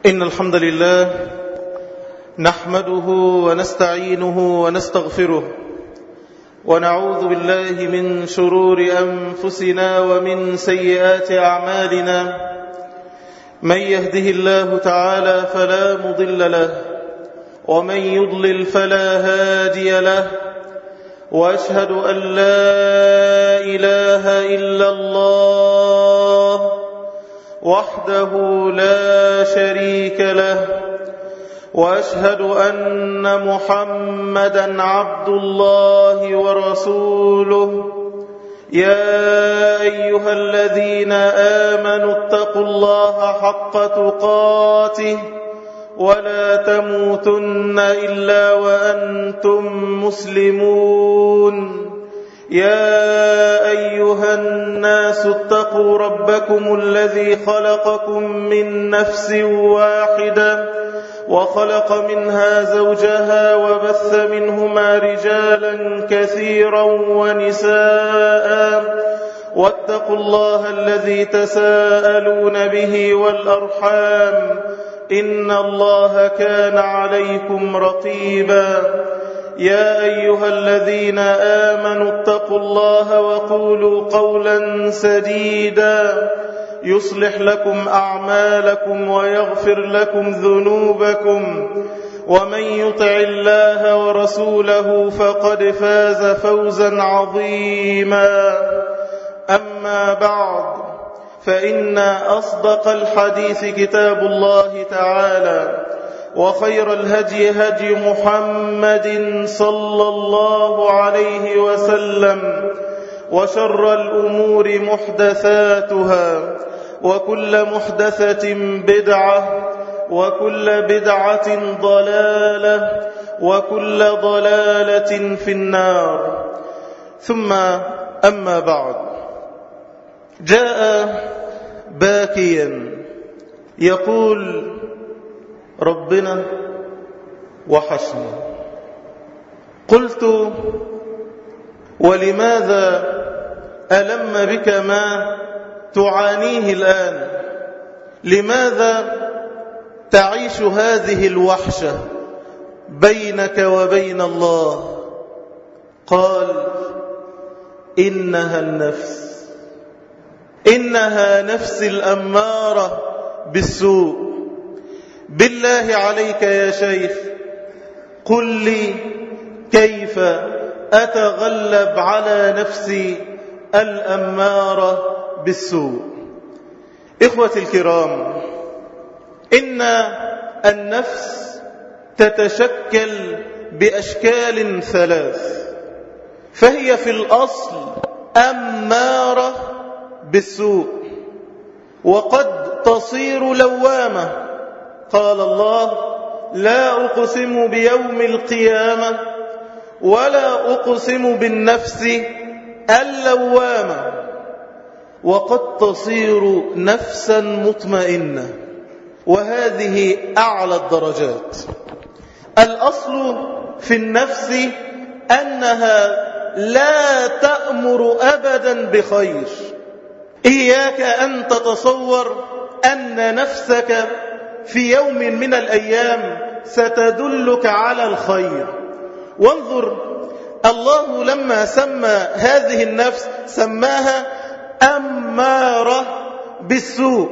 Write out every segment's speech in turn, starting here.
إن الحمد لله نحمده ونستعينه ونستغفره ونعوذ بالله من شرور أنفسنا ومن سيئات أعمالنا. من يهده الله تعالى فلا مضل له ومن يضلل فلا هادي له، وأشهد أن لا إله إلا الله وحده لا شريك له، وأشهد أن محمدا عبد الله ورسوله. يا أيها الذين آمنوا اتقوا الله حق تقاته ولا تموتن إلا وأنتم مسلمون. يا أيها الناس اتقوا ربكم الذي خلقكم من نفس واحدة وخلق منها زوجها وبث منهما رجالا كثيرا ونساء، واتقوا الله الذي تساءلون به والأرحام إن الله كان عليكم رقيبا. يا أيها الذين آمنوا اتقوا الله وقولوا قولا سديدا يصلح لكم أعمالكم ويغفر لكم ذنوبكم، ومن يطع الله ورسوله فقد فاز فوزا عظيما. أما بعد، فإن أصدق الحديث كتاب الله تعالى، وخير الهدي هدي محمد صلى الله عليه وسلم، وشر الأمور محدثاتها، وكل محدثة بدعة، وكل بدعة ضلالة، وكل ضلالة في النار. ثم أما بعد، جاء باكيا يقول: ربنا وحشني. قلت: ولماذا ألم بك ما تعانيه الآن؟ لماذا تعيش هذه الوحشة بينك وبين الله؟ قال: إنها النفس، إنها نفس الأمارة بالسوء. بالله عليك يا شيخ، قل لي كيف أتغلب على نفسي الأمارة بالسوء؟ إخوتي الكرام، إن النفس تتشكل بأشكال ثلاث، فهي في الأصل أمارة بالسوء، وقد تصير لوامة. قال الله: لا أقسم بيوم القيامة ولا أقسم بالنفس اللوامة. وقد تصير نفسا مطمئنة، وهذه أعلى الدرجات. الأصل في النفس أنها لا تأمر أبدا بخير. إياك أن تتصور أن نفسك في يوم من الأيام ستدلك على الخير. وانظر، الله لما سمى هذه النفس سماها أمارة بالسوء،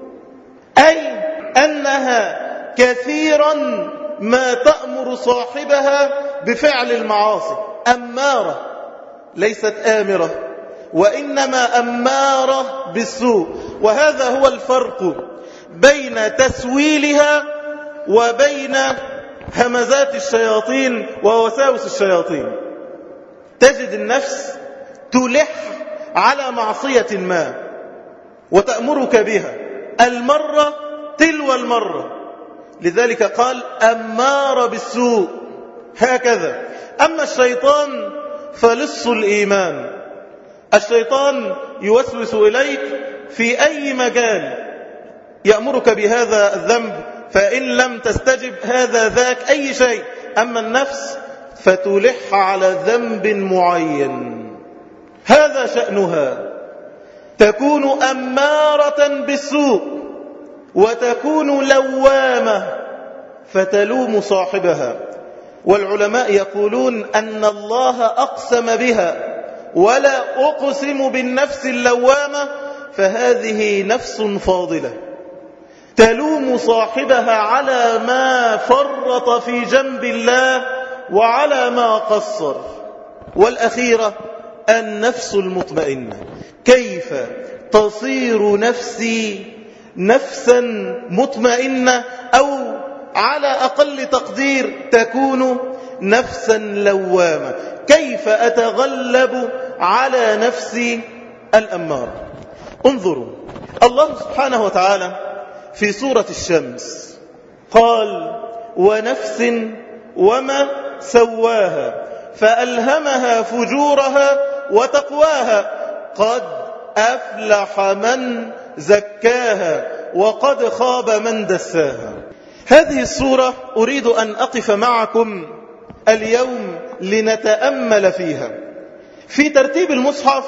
أي أنها كثيرا ما تأمر صاحبها بفعل المعاصي. أمارة، ليست آمرة، وإنما أمارة بالسوء. وهذا هو الفرق بين تسويلها وبين همزات الشياطين ووساوس الشياطين. تجد النفس تلح على معصية ما وتأمرك بها المرة تلو المرة، لذلك قال أمارة بالسوء. هكذا. أما الشيطان فلص الإيمان. الشيطان يوسوس إليك في أي مجال، يأمرك بهذا الذنب، فإن لم تستجب هذا ذاك أي شيء. أما النفس فتلح على ذنب معين، هذا شأنها، تكون أمارة بالسوء. وتكون لوامة فتلوم صاحبها. والعلماء يقولون أن الله أقسم بها: ولا أقسم بالنفس اللوامة، فهذه نفس فاضلة تلوم صاحبها على ما فرط في جنب الله وعلى ما قصر. والأخيرة النفس المطمئنة. كيف تصير نفسي نفسا مطمئنة، أو على أقل تقدير تكون نفسا لوامة؟ كيف أتغلب على نفسي الأمارة؟ انظروا، الله سبحانه وتعالى في سورة الشمس قال: ونفس وما سواها فألهمها فجورها وتقواها قد أفلح من زكاها وقد خاب من دساها. هذه السورة أريد أن أقف معكم اليوم لنتأمل فيها. في ترتيب المصحف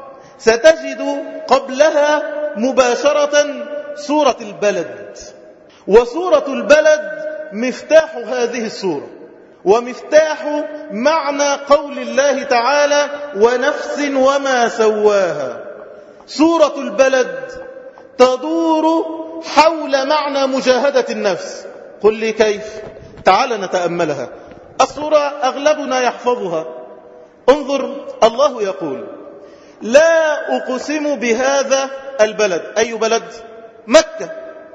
ستجد قبلها مباشرة سورة البلد، وسورة البلد مفتاح هذه السورة ومفتاح معنى قول الله تعالى: ونفس وما سواها. سورة البلد تدور حول معنى مجاهدة النفس. قل لي كيف؟ تعال نتأملها. السورة أغلبنا يحفظها. انظر، الله يقول: لا أقسم بهذا البلد. أي بلد؟ مكة.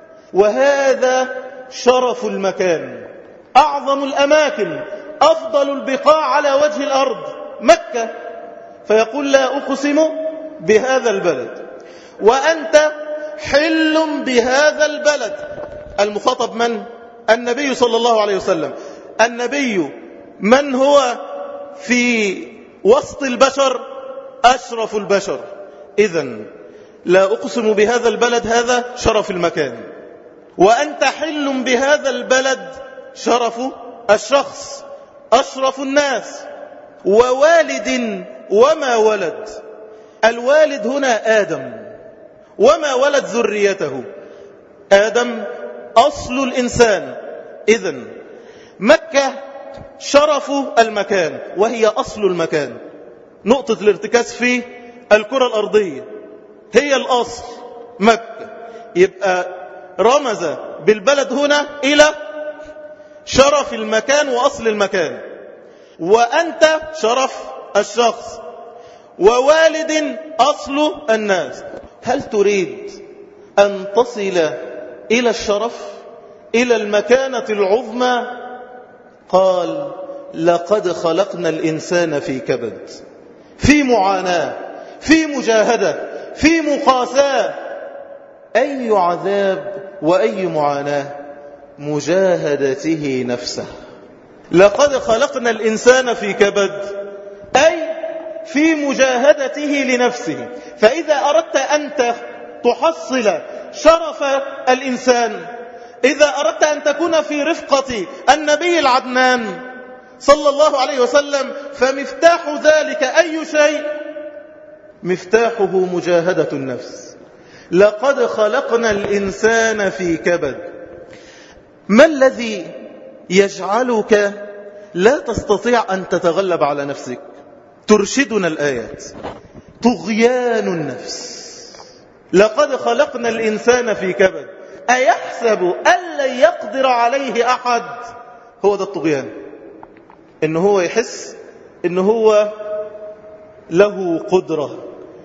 وهذا شرف المكان، أعظم الأماكن، أفضل البقاع على وجه الأرض مكة. فيقول: لا أقسم بهذا البلد وأنت حل بهذا البلد. المخاطب من؟ النبي صلى الله عليه وسلم. النبي من هو في وسط البشر؟ أشرف البشر. إذن لا أقسم بهذا البلد، هذا شرف المكان. وأنت حل بهذا البلد، شرف الشخص، أشرف الناس. ووالد وما ولد. الوالد هنا آدم، وما ولد ذريته. آدم أصل الإنسان. إذن مكة شرف المكان وهي أصل المكان، نقطة الارتكاز في الكرة الأرضية، هي الأصل مكة. يبقى رمز بالبلد هنا إلى شرف المكان وأصل المكان. وأنت شرف الشخص، ووالد أصل الناس. هل تريد أن تصل إلى الشرف، إلى المكانة العظمى؟ قال: لقد خلقنا الإنسان في كبد، في معاناة، في مجاهدة، في مقاساة. أي عذاب وأي معاناة؟ مجاهدته نفسه. لقد خلقنا الإنسان في كبد، أي في مجاهدته لنفسه. فإذا أردت أن تحصل شرف الإنسان، إذا أردت أن تكون في رفقة النبي العدنان صلى الله عليه وسلم، فمفتاح ذلك أي شيء؟ مفتاحه مجاهدة النفس. لقد خلقنا الإنسان في كبد. ما الذي يجعلك لا تستطيع أن تتغلب على نفسك؟ ترشدنا الآيات: طغيان النفس. لقد خلقنا الإنسان في كبد. أيحسب أن لن يقدر عليه أحد؟ هو ده الطغيان، إنه هو يحس إنه هو له قدرة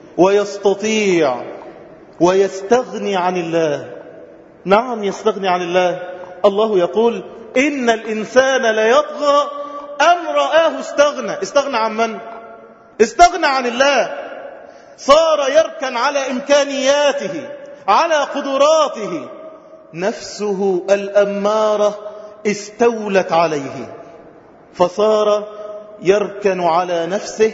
ويستطيع ويستغني عن الله. نعم، يستغني عن الله. الله يقول: إن الإنسان ليطغى أن رآه استغنى. استغنى عن من؟ استغنى عن الله. صار يركن على إمكانياته، على قدراته. نفسه الأمارة استولت عليه، فصار يركن على نفسه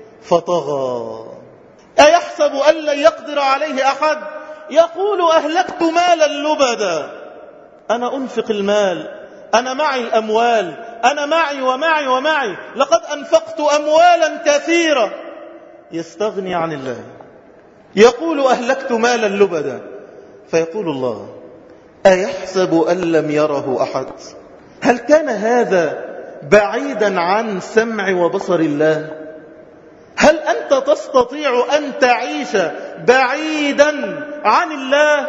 فطغى. أيحسب أن لن يقدر عليه أحد؟ يقول: أهلكت مالا لبدا. أنا أنفق المال، أنا معي الأموال، أنا معي ومعي ومعي، لقد أنفقت أموالا كثيرة. يستغني عن الله. يقول: أهلكت مالا لبدا. فيقول الله: أيحسب أن لم يره أحد؟ هل كان هذا بعيدا عن سمع وبصر الله؟ هل أنت تستطيع أن تعيش بعيدا عن الله؟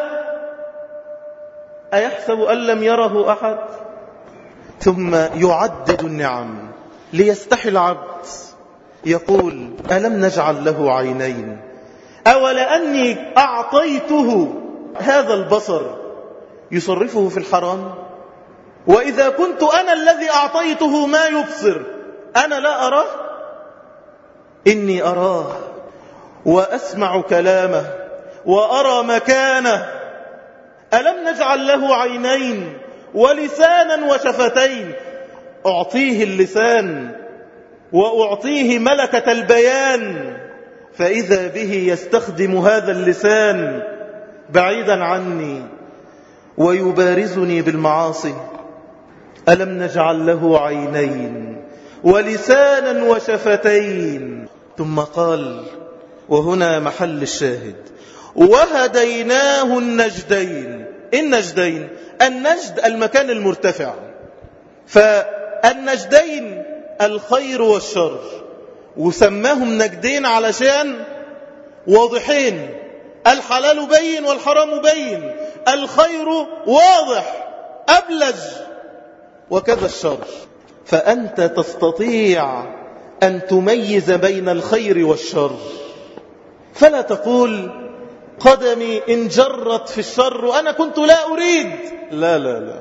أيحسب أن لم يره أحد؟ ثم يعدد النعم ليستحي العبد، يقول ألم نجعل له عينين؟ أولأني أعطيته هذا البصر يصرفه في الحرام؟ وإذا كنت أنا الذي أعطيته ما يبصر أنا لا أراه؟ إني أراه وأسمع كلامه وأرى مكانه. ألم نجعل له عينين ولسانا وشفتين؟ أعطيه اللسان وأعطيه ملكة البيان، فإذا به يستخدم هذا اللسان بعيدا عني ويبارزني بالمعاصي. ألم نجعل له عينين ولسانا وشفتين؟ ثم قال، وهنا محل الشاهد، وهديناه النجدين. النجدين، النجد المكان المرتفع، فالنجدين الخير والشر، وسماهم نجدين علشان واضحين، الحلال بين والحرام بين، الخير واضح أبلج، وكذا الشر. فأنت تستطيع أن تميز بين الخير والشر، فلا تقول قدمي إن جرت في الشر وأنا كنت لا أريد. لا لا لا،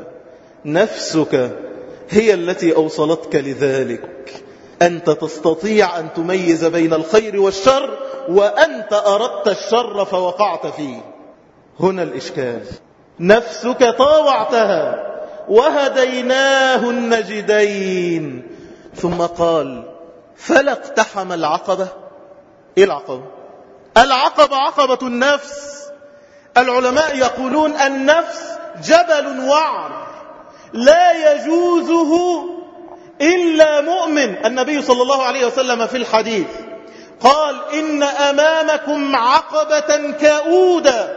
نفسك هي التي أوصلتك لذلك. أنت تستطيع أن تميز بين الخير والشر، وأنت أردت الشر فوقعت فيه. هنا الإشكال، نفسك طاوعتها. وهديناه النجدين. ثم قال فلا اقتحم العقبة. إيه العقبة؟ العقبة عقبة النفس. العلماء يقولون النفس جبل وعر لا يجوزه إلا مؤمن. النبي صلى الله عليه وسلم في الحديث قال إن أمامكم عقبة كؤودة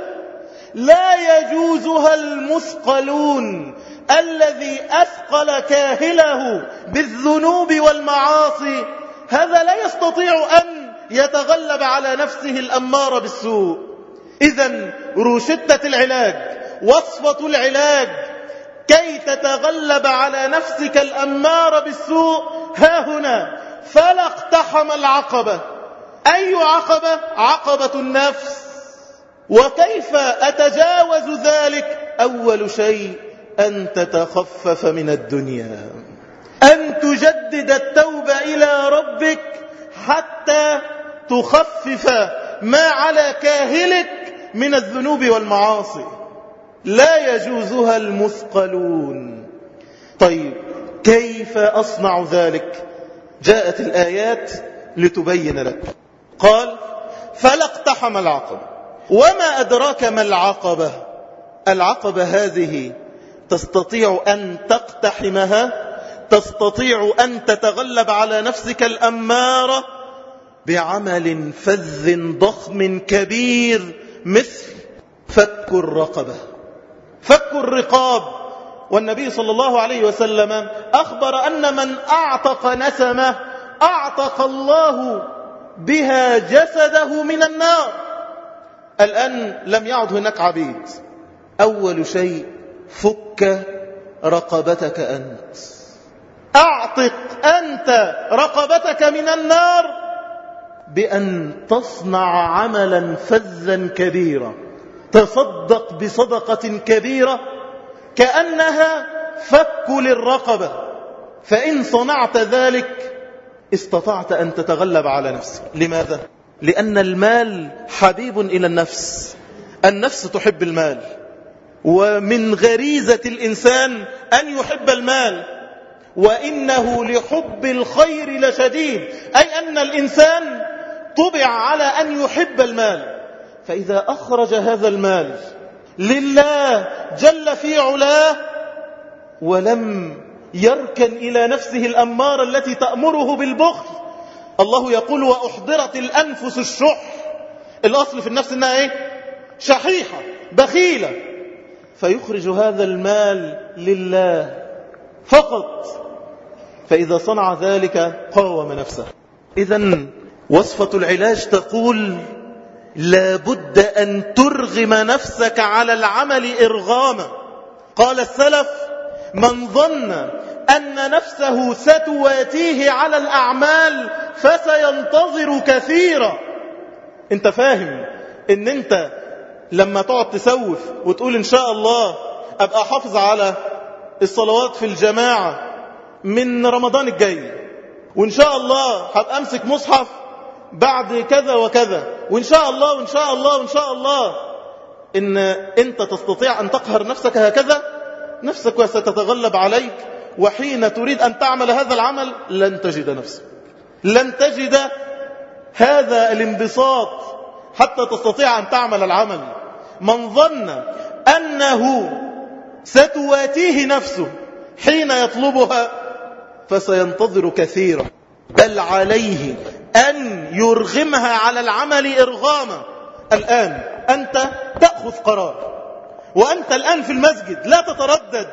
لا يجوزها المثقلون، الذي أثقل كاهله بالذنوب والمعاصي هذا لا يستطيع أن يتغلب على نفسه الأمارة بالسوء. إذن روشتة العلاج، وصفة العلاج كي تتغلب على نفسك الأمارة بالسوء ها هنا. فلا اقتحم العقبة. أي عقبة؟ عقبة النفس. وكيف أتجاوز ذلك؟ أول شيء أن تتخفف من الدنيا، أن تجدد التوبة إلى ربك حتى تخفف ما على كاهلك من الذنوب والمعاصي. لا يجوزها المثقلون. طيب كيف أصنع ذلك؟ جاءت الآيات لتبين لك. قال فلا اقتحم العقبة. وما أدراك ما العقبة؟ العقبة هذه تستطيع أن تقتحمها، تستطيع أن تتغلب على نفسك الأمارة بعمل فذ ضخم كبير مثل فك الرقبة، فك الرقاب. والنبي صلى الله عليه وسلم أخبر أن من أعتق نسمة أعتق الله بها جسده من النار. الآن لم يعد هناك عبيد. أول شيء فك رقبتك أنت، أعتق أنت رقبتك من النار بأن تصنع عملا فذا كبيرا، تصدق بصدقة كبيرة كأنها فك للرقبة. فإن صنعت ذلك استطعت أن تتغلب على نفسك. لماذا؟ لأن المال حبيب إلى النفس، النفس تحب المال، ومن غريزة الإنسان أن يحب المال، وإنه لحب الخير لشديد، أي أن الإنسان طبع على أن يحب المال. فإذا أخرج هذا المال لله جل في علاه ولم يركن إلى نفسه الأمارة التي تأمره بالبخل. الله يقول وأحضرت الأنفس الشح. الأصل في النفس إنها إيه؟ شحيحة بخيلة. فيخرج هذا المال لله فقط، فإذا صنع ذلك قاوم نفسه. إذن وصفة العلاج تقول لابد أن ترغم نفسك على العمل إرغاما. قال السلف: من ظن أن نفسه ستواتيه على الأعمال فسينتظر كثيرا. انت فاهم ان انت لما تقعد تسوف وتقول ان شاء الله ابقى حافظ على الصلوات في الجماعة من رمضان الجاي، وان شاء الله هبقى امسك مصحف بعد كذا وكذا، وان شاء الله وان شاء الله وان شاء الله، ان انت تستطيع ان تقهر نفسك هكذا؟ نفسك ستتغلب عليك، وحين تريد ان تعمل هذا العمل لن تجد نفسك، لن تجد هذا الانبساط حتى تستطيع ان تعمل العمل. من ظن انه ستواتيه نفسه حين يطلبها فسينتظر كثيرا، بل عليه أن يرغمها على العمل إرغاما. الآن أنت تأخذ قرار، وأنت الآن في المسجد لا تتردد،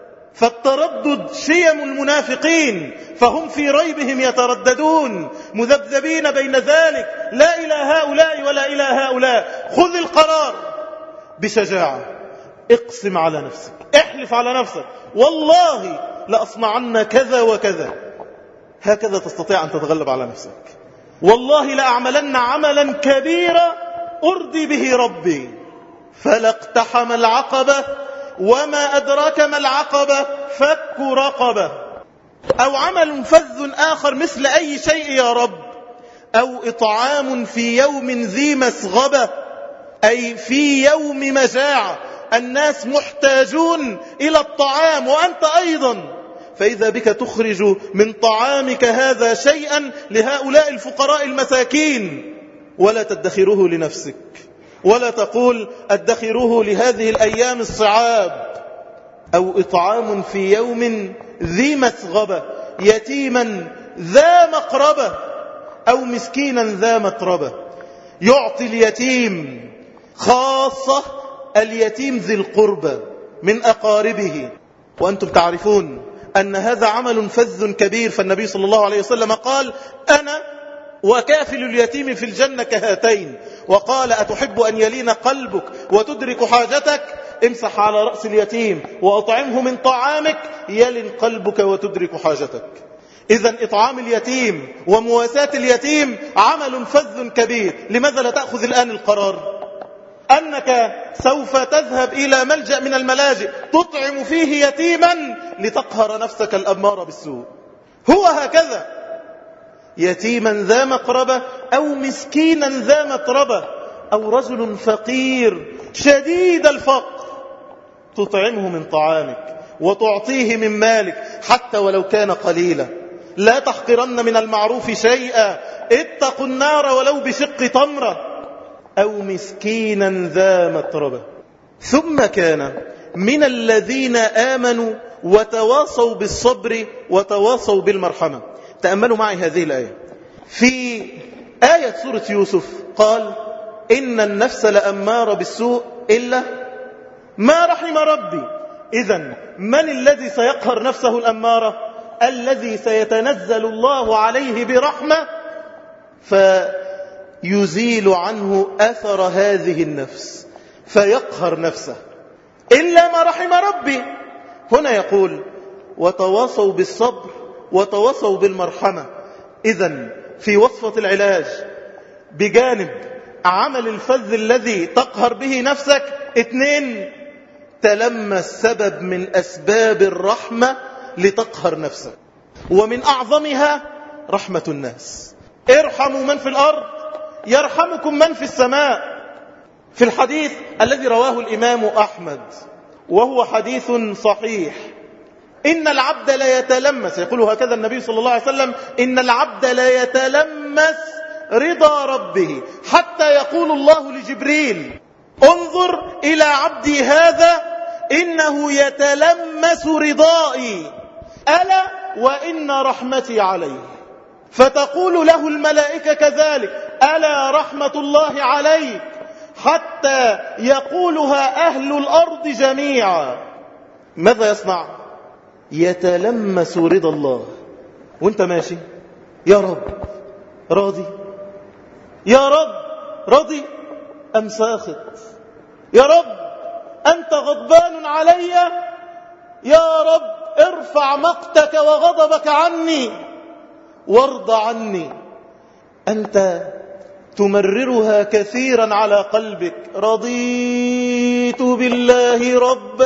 فالتردد شيم المنافقين، فهم في ريبهم يترددون مذبذبين بين ذلك، لا إلى هؤلاء ولا إلى هؤلاء. خذ القرار بشجاعة، اقسم على نفسك، احلف على نفسك: والله لأصنعن كذا وكذا. هكذا تستطيع أن تتغلب على نفسك. والله لأعملن عملا كبيرا أرضي به ربي. فلا اقتحم العقبة وما أدراك ما العقبة فك رقبة. أو عمل فذ آخر مثل أي شيء يا رب. أو إطعام في يوم ذي مسغبة، أي في يوم مجاعة، الناس محتاجون إلى الطعام وأنت أيضا، فإذا بك تخرج من طعامك هذا شيئا لهؤلاء الفقراء المساكين، ولا تدخره لنفسك، ولا تقول أدخره لهذه الأيام الصعاب. أو إطعام في يوم ذي مسغبة، يتيما ذا مقربة أو مسكينا ذا متربة. يعطي اليتيم، خاصة اليتيم ذي القربى من أقاربه. وأنتم تعرفون أن هذا عمل فذ كبير، فالنبي صلى الله عليه وسلم قال: أنا وكافل اليتيم في الجنة كهاتين. وقال: أتحب أن يلين قلبك وتدرك حاجتك؟ امسح على رأس اليتيم وأطعمه من طعامك يلن قلبك وتدرك حاجتك. إذن إطعام اليتيم ومواساة اليتيم عمل فذ كبير. لماذا لا تأخذ الآن القرار أنك سوف تذهب إلى ملجأ من الملاجئ تطعم فيه يتيما لتقهر نفسك الأمارة بالسوء؟ هو هكذا، يتيما ذا مقربة أو مسكينا ذا متربة، أو رجل فقير شديد الفقر تطعمه من طعامك وتعطيه من مالك حتى ولو كان قليلا. لا تحقرن من المعروف شيئا، اتقوا النار ولو بشق تمرة. أو مسكينا ذا متربة. ثم كان من الذين آمنوا وتواصوا بالصبر وتواصوا بالمرحمة. تأملوا معي هذه الآية في آية سورة يوسف. قال: إن النفس لأمارة بالسوء إلا ما رحم ربي. إذن من الذي سيقهر نفسه الأمارة؟ الذي سيتنزل الله عليه برحمة فيزيل عنه أثر هذه النفس فيقهر نفسه. إلا ما رحم ربي. هنا يقول: وتواصوا بالصبر وتواصوا بالمرحمة. إذن في وصفة العلاج بجانب عمل الفذ الذي تقهر به نفسك، 2، تلمس سبب من أسباب الرحمة لتقهر نفسك، ومن أعظمها رحمة الناس. ارحموا من في الأرض يرحمكم من في السماء. في الحديث الذي رواه الإمام أحمد وهو حديث صحيح: إن العبد لا يتلمس، يقول هكذا النبي صلى الله عليه وسلم: إن العبد لا يتلمس رضا ربه حتى يقول الله لجبريل: انظر إلى عبدي هذا إنه يتلمس رضائي، ألا وإن رحمتي عليه. فتقول له الملائكة كذلك: ألا رحمة الله عليك، حتى يقولها أهل الأرض جميعا. ماذا يصنع؟ يتلمس رضا الله وانت ماشي. يا رب راضي، يا رب راضي أم ساخط، يا رب أنت غضبان علي، يا رب ارفع مقتك وغضبك عني وارض عني. أنت تمررها كثيرا على قلبك. رضيت بالله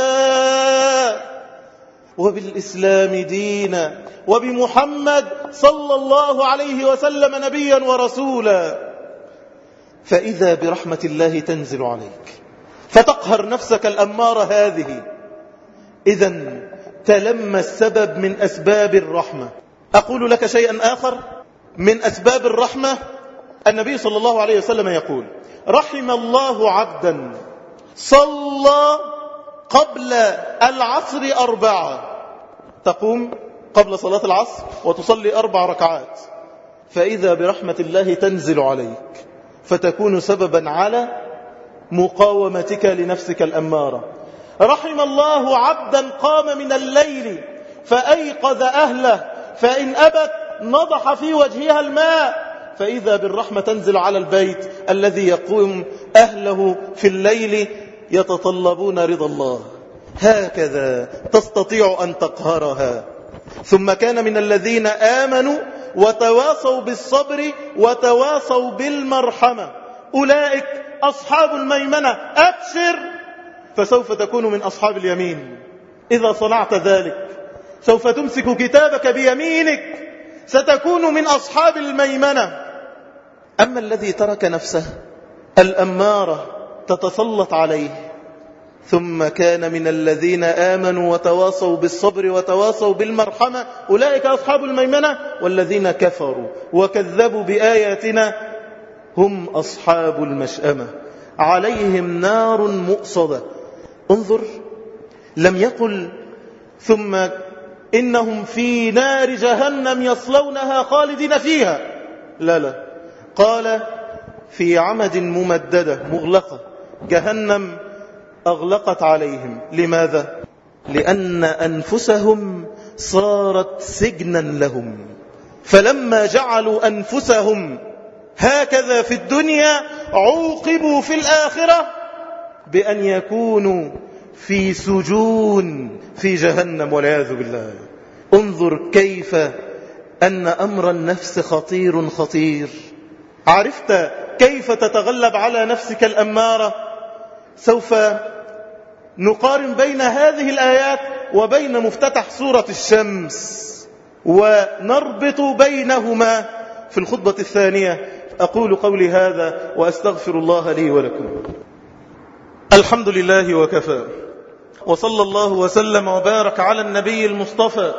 ربا وبالإسلام دينا وبمحمد صلى الله عليه وسلم نبيا ورسولا. فإذا برحمة الله تنزل عليك فتقهر نفسك الأمارة هذه. إذن تلمس السبب من أسباب الرحمة. أقول لك شيئا آخر من أسباب الرحمة. النبي صلى الله عليه وسلم يقول: رحم الله عبدا صلى قبل العصر 4، تقوم قبل صلاة العصر وتصلي 4 ركعات، فإذا برحمة الله تنزل عليك فتكون سببا على مقاومتك لنفسك الأمارة. رحم الله عبدا قام من الليل فأيقظ أهله فإن أبت نضح في وجهها الماء، فإذا بالرحمة تنزل على البيت الذي يقوم أهله في الليل يتطلبون رضا الله. هكذا تستطيع أن تقهرها. ثم كان من الذين آمنوا وتواصوا بالصبر وتواصوا بالمرحمة أولئك أصحاب الميمنة. أبشر فسوف تكون من أصحاب اليمين. إذا صنعت ذلك سوف تمسك كتابك بيمينك، ستكون من أصحاب الميمنة. أما الذي ترك نفسه الأمارة تتسلط عليه، ثم كان من الذين آمنوا وتواصوا بالصبر وتواصوا بالمرحمة أولئك أصحاب الميمنة، والذين كفروا وكذبوا بآياتنا هم أصحاب المشأمة عليهم نار مؤصدة. انظر، لم يقل ثم إنهم في نار جهنم يصلونها خالدين فيها، لا، قال في عمد ممددة مغلقة، جهنم أغلقت عليهم. لماذا؟ لأن أنفسهم صارت سجنا لهم، فلما جعلوا أنفسهم هكذا في الدنيا عوقبوا في الآخرة بأن يكونوا في سجون في جهنم والعياذ بالله. انظر كيف أن أمر النفس خطير خطير. عرفت كيف تتغلب على نفسك الأمارة؟ سوف نقارن بين هذه الآيات وبين مفتتح سورة الشمس ونربط بينهما في الخطبة الثانية. أقول قولي هذا وأستغفر الله لي ولكم. الحمد لله وكفى، وصلى الله وسلم وبارك على النبي المصطفى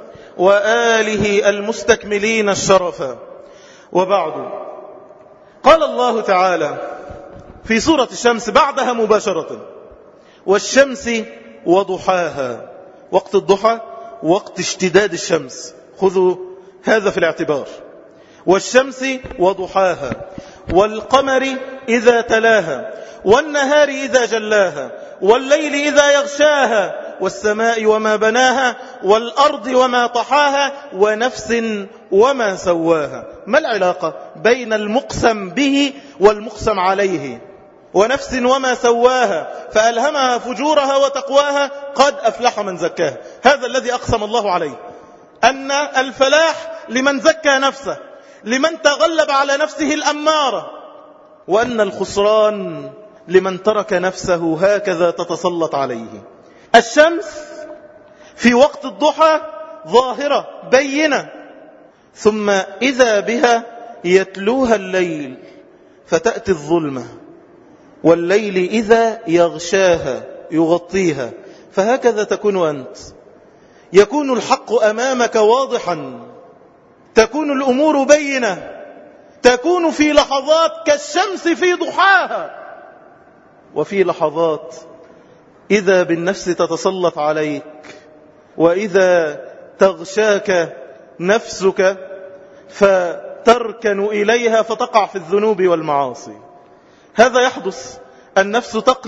وآله المستكملين الشرفا، وبعد. قال الله تعالى في سورة الشمس بعدها مباشرة: والشمس وضحاها. وقت الضحى وقت اشتداد الشمس، خذوا هذا في الاعتبار. والشمس وضحاها، والقمر إذا تلاها، والنهار إذا جلاها، والليل إذا يغشاها، والسماء وما بناها، والأرض وما طحاها، ونفس وما سواها. ما العلاقة بين المقسم به والمقسم عليه؟ ونفس وما سواها فألهمها فجورها وتقواها قد أفلح من زكاها. هذا الذي أقسم الله عليه، أن الفلاح لمن زكى نفسه، لمن تغلب على نفسه الأمارة، وأن الخسران لمن ترك نفسه هكذا تتسلط عليه. الشمس في وقت الضحى ظاهرة بينة، ثم إذا بها يتلوها الليل فتأتي الظلمة، والليل إذا يغشاها يغطيها. فهكذا تكون أنت، يكون الحق أمامك واضحا، تكون الأمور بينة، تكون في لحظات كالشمس في ضحاها، وفي لحظات إذا بالنفس تتسلط عليك، وإذا تغشاك نفسك فتركن إليها فتقع في الذنوب والمعاصي. هذا يحدث النفس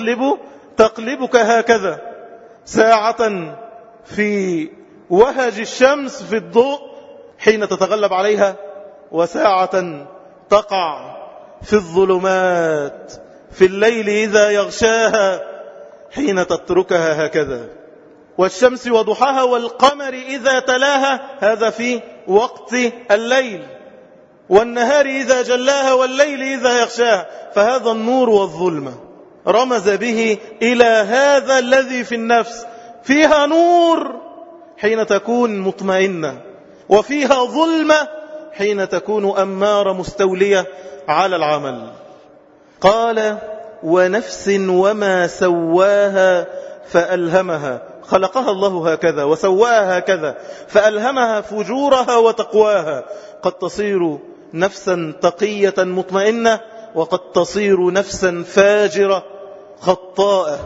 تقلبك هكذا، ساعة في وهج الشمس في الضوء حين تتغلب عليها، وساعة تقع في الظلمات في الليل إذا يغشاها حين تتركها هكذا. والشمس وضحاها والقمر إذا تلاها، هذا في وقت الليل، والنهار إذا جلاها والليل إذا يغشاها، فهذا النور والظلمة رمز به إلى هذا الذي في النفس، فيها نور حين تكون مطمئنة، وفيها ظلمة حين تكون أمارة مستولية على العمل. قال ونفس وما سواها فألهمها، خلقها الله هكذا وسواها هكذا، فألهمها فجورها وتقواها. قد تصير نفسا تقية مطمئنة، وقد تصير نفسا فاجرة خطاءة،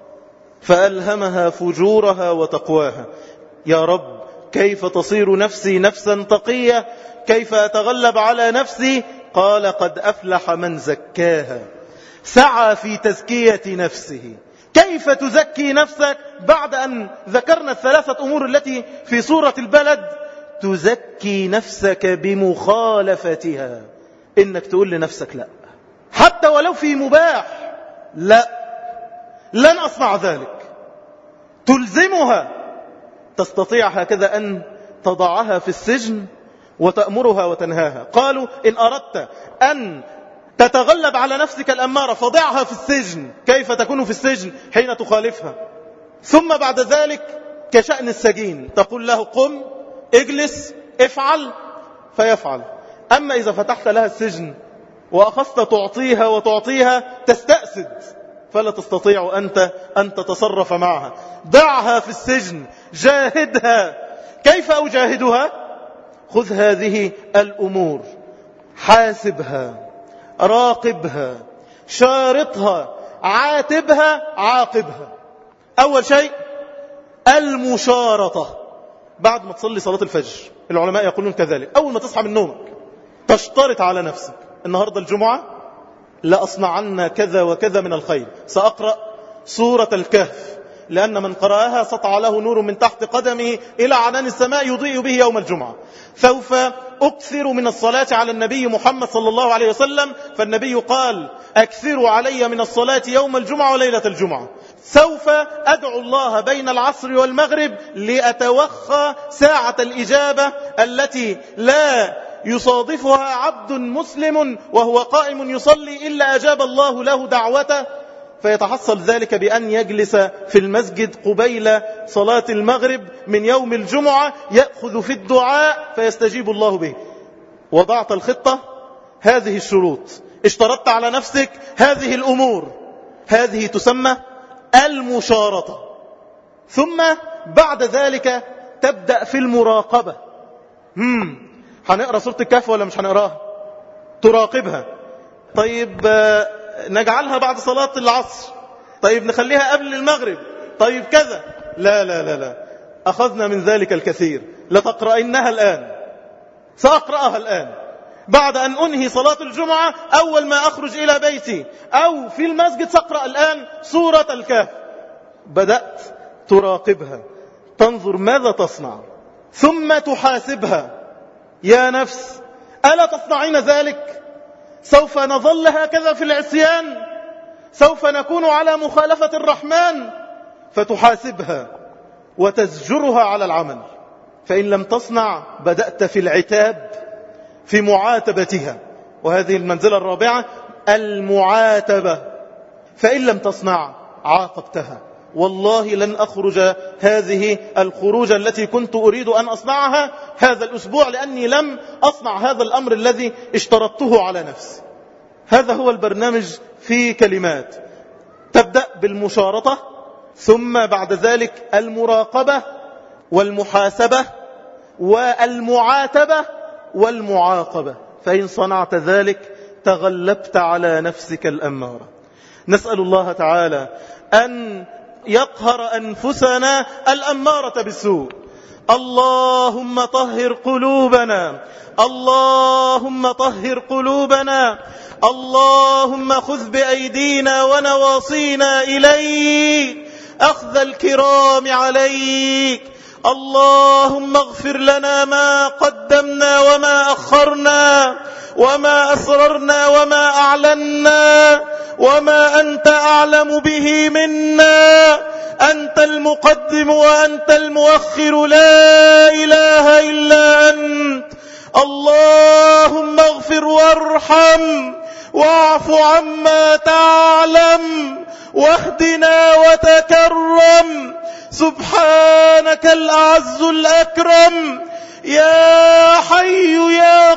فألهمها فجورها وتقواها. يا رب كيف تصير نفسي نفسا تقية؟ كيف أتغلب على نفسي؟ قال قد أفلح من زكاها، سعى في تزكية نفسه. كيف تزكي نفسك بعد أن ذكرنا الثلاثة أمور التي في سورة البلد؟ تزكي نفسك بمخالفتها، إنك تقول لنفسك لا، حتى ولو في مباح، لا، لن أصنع ذلك. تلزمها، تستطيع هكذا أن تضعها في السجن وتأمرها وتنهاها. قالوا إن أردت أن تتغلب على نفسك الأمارة فضعها في السجن. كيف تكون في السجن حين تخالفها؟ ثم بعد ذلك كشأن السجين، تقول له قم، اجلس، افعل، فيفعل. أما إذا فتحت لها السجن وأخذت تعطيها وتعطيها، تستأسد، فلا تستطيع أنت أن تتصرف معها. ضعها في السجن، جاهدها. كيف أجاهدها؟ خذ هذه الأمور، حاسبها، راقبها، شارطها، عاتبها، عاقبها. أول شيء المشارطة. بعد ما تصلي صلاة الفجر، العلماء يقولون كذلك، أول ما تصحى من نومك تشترط على نفسك النهاردة الجمعة لأصنعن كذا وكذا من الخير، سأقرأ سورة الكهف، لأن من قرأها سطع له نور من تحت قدمه إلى عنان السماء يضيء به يوم الجمعة. سوف أكثر من الصلاة على النبي محمد صلى الله عليه وسلم، فالنبي قال أكثروا علي من الصلاة يوم الجمعة وليلة الجمعة. سوف أدعو الله بين العصر والمغرب لأتوخى ساعة الإجابة التي لا يصادفها عبد مسلم وهو قائم يصلي إلا أجاب الله له دعوته، فيتحصل ذلك بأن يجلس في المسجد قبيل صلاة المغرب من يوم الجمعة، يأخذ في الدعاء فيستجيب الله به. وضعت الخطة، هذه الشروط، اشترطت على نفسك هذه الأمور، هذه تسمى المشارطة. ثم بعد ذلك تبدأ في المراقبة. هنقرأ سورة الكهف ولا مش هنقراها؟ تراقبها. طيب نجعلها بعد صلاة العصر، طيب نخليها قبل المغرب، طيب كذا. لا لا لا لا، أخذنا من ذلك الكثير. لتقرأينها الآن، سأقرأها الآن بعد أن أنهي صلاة الجمعة. أول ما أخرج إلى بيتي أو في المسجد سأقرأ الآن سورة الكهف. بدأت تراقبها، تنظر ماذا تصنع، ثم تحاسبها. يا نفس ألا تصنعين ذلك؟ سوف نظل هكذا في العصيان، سوف نكون على مخالفة الرحمن. فتحاسبها وتزجرها على العمل. فإن لم تصنع بدأت في العتاب، في معاتبتها، وهذه المنزلة الرابعة المعاتبة. فإن لم تصنع عاقبتها. والله لن أخرج هذه الخروج التي كنت أريد أن أصنعها هذا الأسبوع، لأني لم أصنع هذا الأمر الذي اشترطته على نفسي. هذا هو البرنامج في كلمات. تبدأ بالمشارطة، ثم بعد ذلك المراقبة والمحاسبة والمعاتبة والمعاقبة. فإن صنعت ذلك تغلبت على نفسك الأمارة. نسأل الله تعالى أن يقهر أنفسنا الأمارة بالسوء. اللهم طهر قلوبنا، اللهم طهر قلوبنا، اللهم خذ بأيدينا ونواصينا إليك أخذ الكرام عليك. اللهم اغفر لنا ما قدمنا وما أخرنا وما أسررنا وما أعلنا وما أنت أعلم به منا. أنت المقدم وأنت المؤخر، لا إله إلا أنت. اللهم اغفر وارحم واعف عما تعلم واهدنا وتكرم. سبحانك الأعز الأكرم، يا حي يا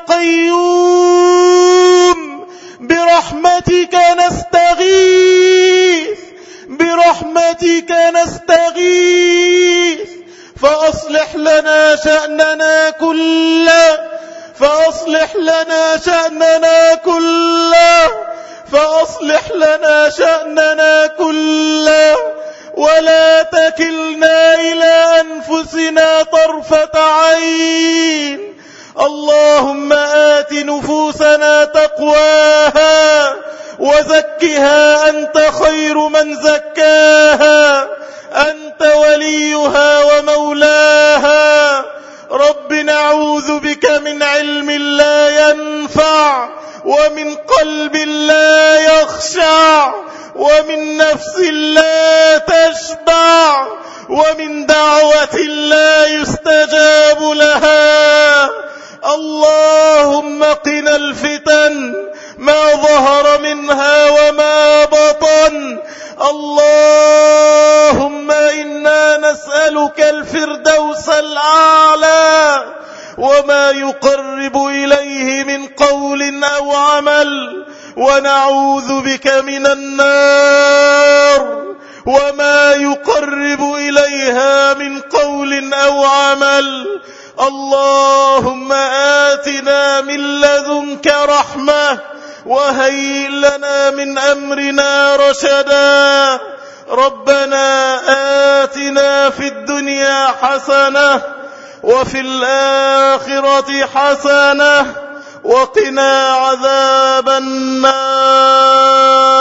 قيوم، برحمتك نستغيث، برحمتك نستغيث، فأصلح لنا شأننا كله، فأصلح لنا شأننا كله، فأصلح لنا شأننا كله، ولا تكلنا إلى أنفسنا طرفة عين. اللهم آت نفوسنا تقواها وزكها أنت خير من زكاها، أنت وليها ومولاها. رب نعوذ بك من علم لا ينفع ومن قلب لا يخشع ومن نفس لا تشبع ومن دعوة لا يستجاب لها. اللهم قنا الفتن ما ظهر منها وما بطن. اللهم إنا نسألك الفردوس الأعلى وما يقرب إليه من قول أو عمل، ونعوذ بك من النار وما يقرب إليها من قول أو عمل. اللهم آتنا من لدنك رحمة وهيئ لنا من أمرنا رشدا. ربنا آتنا في الدنيا حسنة وفي الآخرة حسنة وقنا عذاب النار.